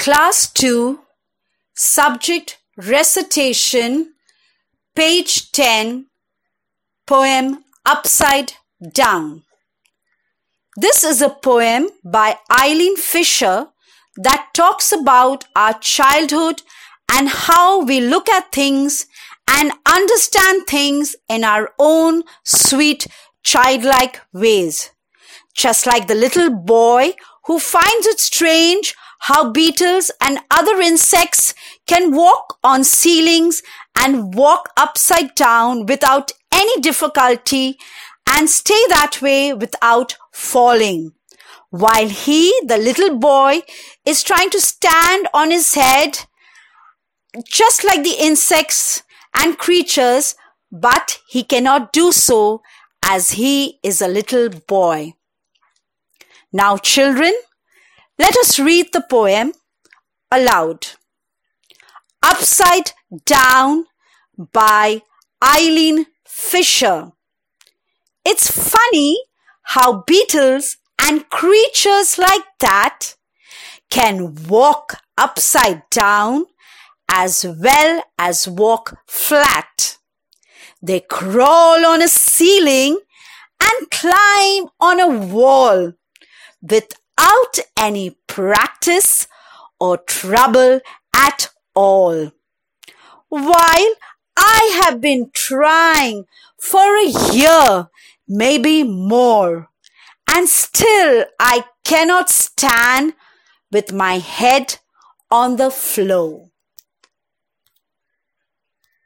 Class 2, Subject Recitation, page 10, poem Upside Down. This is a poem by Eileen Fisher that talks about our childhood and how we look at things and understand things in our own sweet childlike ways. Just like the little boy who finds it strange how beetles and other insects can walk on ceilings and walk upside down without any difficulty and stay that way without falling. While he, the little boy, is trying to stand on his head just like the insects and creatures, but he cannot do so as he is a little boy. Now, children, let us read the poem aloud. Upside Down by Eileen Fisher. It's funny how beetles and creatures like that can walk upside down as well as walk flat. They crawl on a ceiling and climb on a wall without any practice or trouble at all. While I have been trying for a year, maybe more, and still I cannot stand with my head on the floor.